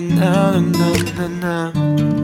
на-на-на-на-на.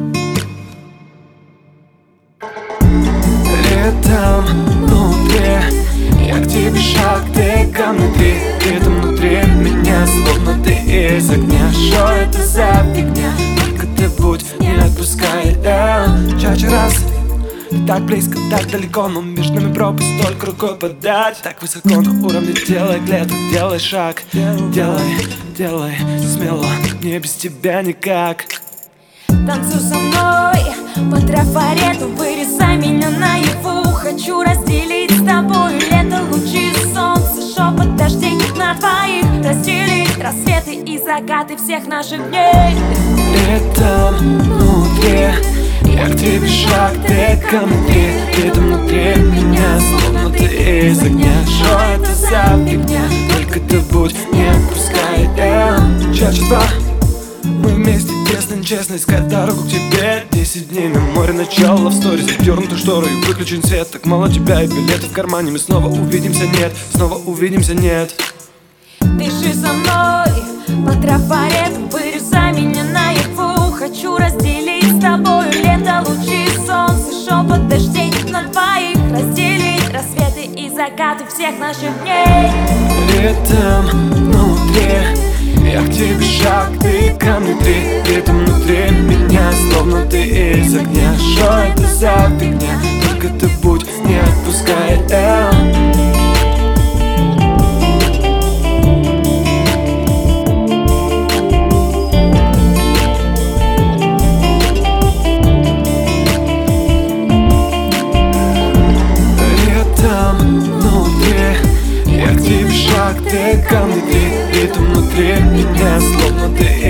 Летом внутри, я к тебе шаг, ты ко мне три. Где-то внутри меня, словно ты из огня. Что это за фигня? Только ты будь, не отпускай. Чаще раз, ты так близко, так далеко, но между нами пропасть, только рукой подать. Так высоко на уровне, делай клеток, делай шаг. Делай смело, мне без тебя никак. Танцуй со мной по трафарету, вырезай меня наяву. Хочу разделить с тобой лето, лучи солнца, шепот дождей на твоих. Разделить рассветы и закаты всех наших дней. Летом внутри, я к тебе шаг, ты ко мне. Где-то внутри меня, словно ты из огня. Что это за фигня? Только ты будь, не отпускай. Чаще два, мы вместе, честно искать дорогу к тебе. 10 дней на море, начало в сторе. Задернуты шторы и выключен свет. Так мало тебя и билеты в кармане. Мы снова увидимся, нет, снова увидимся, нет. Дыши со мной по трафарету, вырезай меня наяву. Хочу разделить с тобой лето, лучи солнца, шепот дождей на твоих. Разделить рассветы и закаты всех наших дней. Летом внутри, я к тебе шаг, ты ко мне три. Где-то внутри меня, словно ты из огня. Что это за фигня? Только ты будь, не отпускай. Летом внутри, я к тебе шаг, ты ко мне три. Где-то внутри меня, словно ты